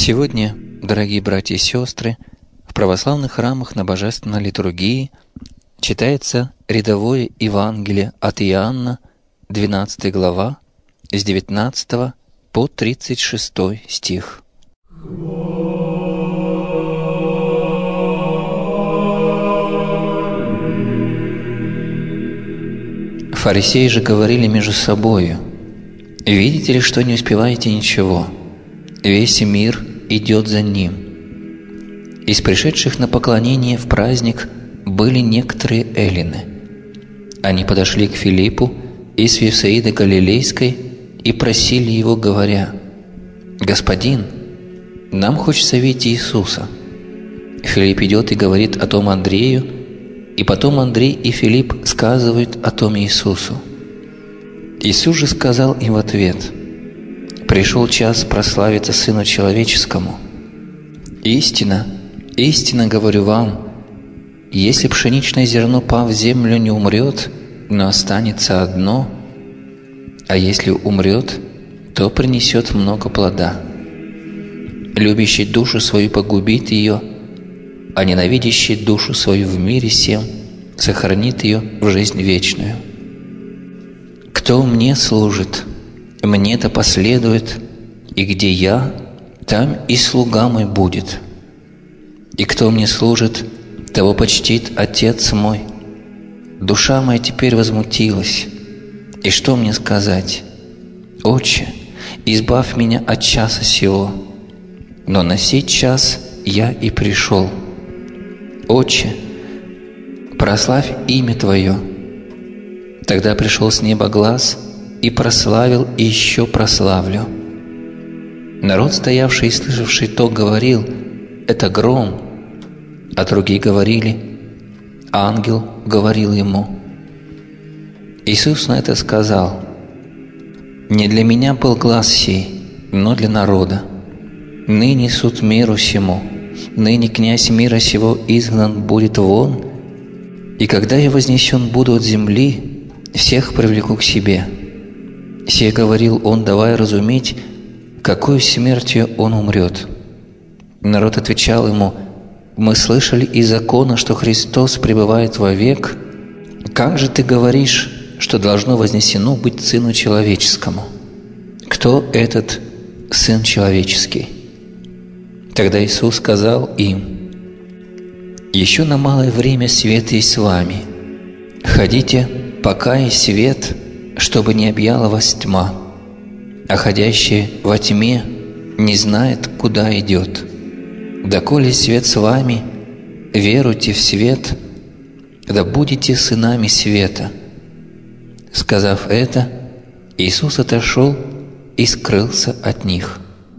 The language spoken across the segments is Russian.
Сегодня, дорогие братья и сестры, в православных храмах на Божественной литургии читается рядовое Евангелие от Иоанна, 12 глава, с 19 по 36 стих. Фарисеи же говорили между собою: «Видите ли, что не успеваете ничего? Весь мир идет за ним». Из пришедших на поклонение в праздник были некоторые эллины. Они подошли к Филиппу из Вифсаиды Галилейской и просили его, говоря: «Господин, нам хочется видеть Иисуса». Филипп идет и говорит о том Андрею, и потом Андрей и Филипп сказывают о том Иисусу. Иисус же сказал им в ответ: «Пришел час прославиться Сыну Человеческому. Истинно, истинно говорю вам, если пшеничное зерно, пав в землю, не умрет, но останется одно, а если умрет, то принесет много плода. Любящий душу свою погубит ее, а ненавидящий душу свою в мире сем сохранит ее в жизнь вечную. Кто мне служит, мне-то последует, и где я, там и слуга мой будет. И кто мне служит, того почтит Отец мой. Душа моя теперь возмутилась, и что мне сказать? Отче, избавь меня от часа сего, но на сей час я и пришел. Отче, прославь имя Твое». Тогда пришел с неба глас и прославил, и еще прославлю. Народ, стоявший и слышавший то, говорил: «Это гром», а другие говорили: «Ангел говорил ему». Иисус на это сказал: «Не для меня был глас сей, но для народа. Ныне суд миру сему, ныне князь мира сего изгнан будет вон, и когда я вознесен буду от земли, всех привлеку к себе». Сие говорил он, давая разуметь, какой смертью он умрет. Народ отвечал ему: «Мы слышали из закона, что Христос пребывает вовек. Как же ты говоришь, что должно вознесено быть Сыну Человеческому? Кто этот Сын Человеческий?» Тогда Иисус сказал им: «Еще на малое время свет есть с вами. Ходите, пока есть свет, чтобы не объяла вас тьма, а ходящий во тьме не знает, куда идет. Доколе свет с вами, веруйте в свет, да будете сынами света». Сказав это, Иисус отошел и скрылся от них.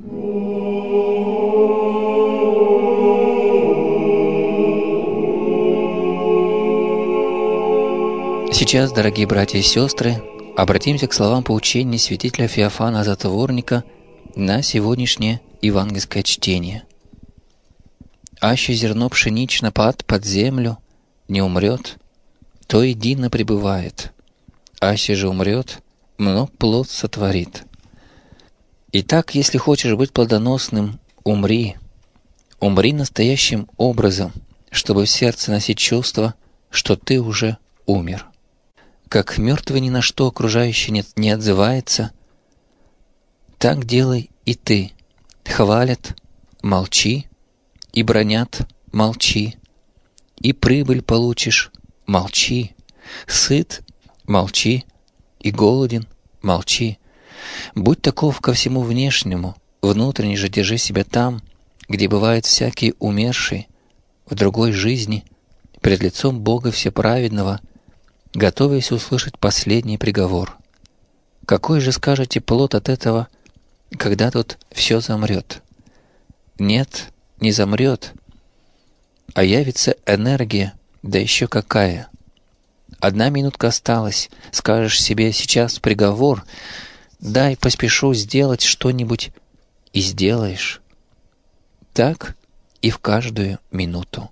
Сейчас, дорогие братья и сестры, обратимся к словам поучения святителя Феофана Затворника на сегодняшнее евангельское чтение. «Аще зерно пшенично пад под землю, не умрет, то едино пребывает, аще же умрет, много плод сотворит. Итак, если хочешь быть плодоносным, умри. Умри настоящим образом, чтобы в сердце носить чувство, что ты уже умер. Как мертвый ни на что окружающий не отзывается, так делай и ты. Хвалят — молчи, и бранят — молчи, и прибыль получишь — молчи, сыт — молчи, и голоден — молчи. Будь таков ко всему внешнему, внутренне же держи себя там, где бывают всякие умершие, в другой жизни, пред лицом Бога Всеправедного, готовясь услышать последний приговор. Какой же, скажете, плод от этого, когда тут все замрет? Нет, не замрет, а явится энергия, да еще какая. 1 минутка осталась, скажешь себе: сейчас приговор, дай поспешу сделать что-нибудь, и сделаешь. Так и в каждую минуту.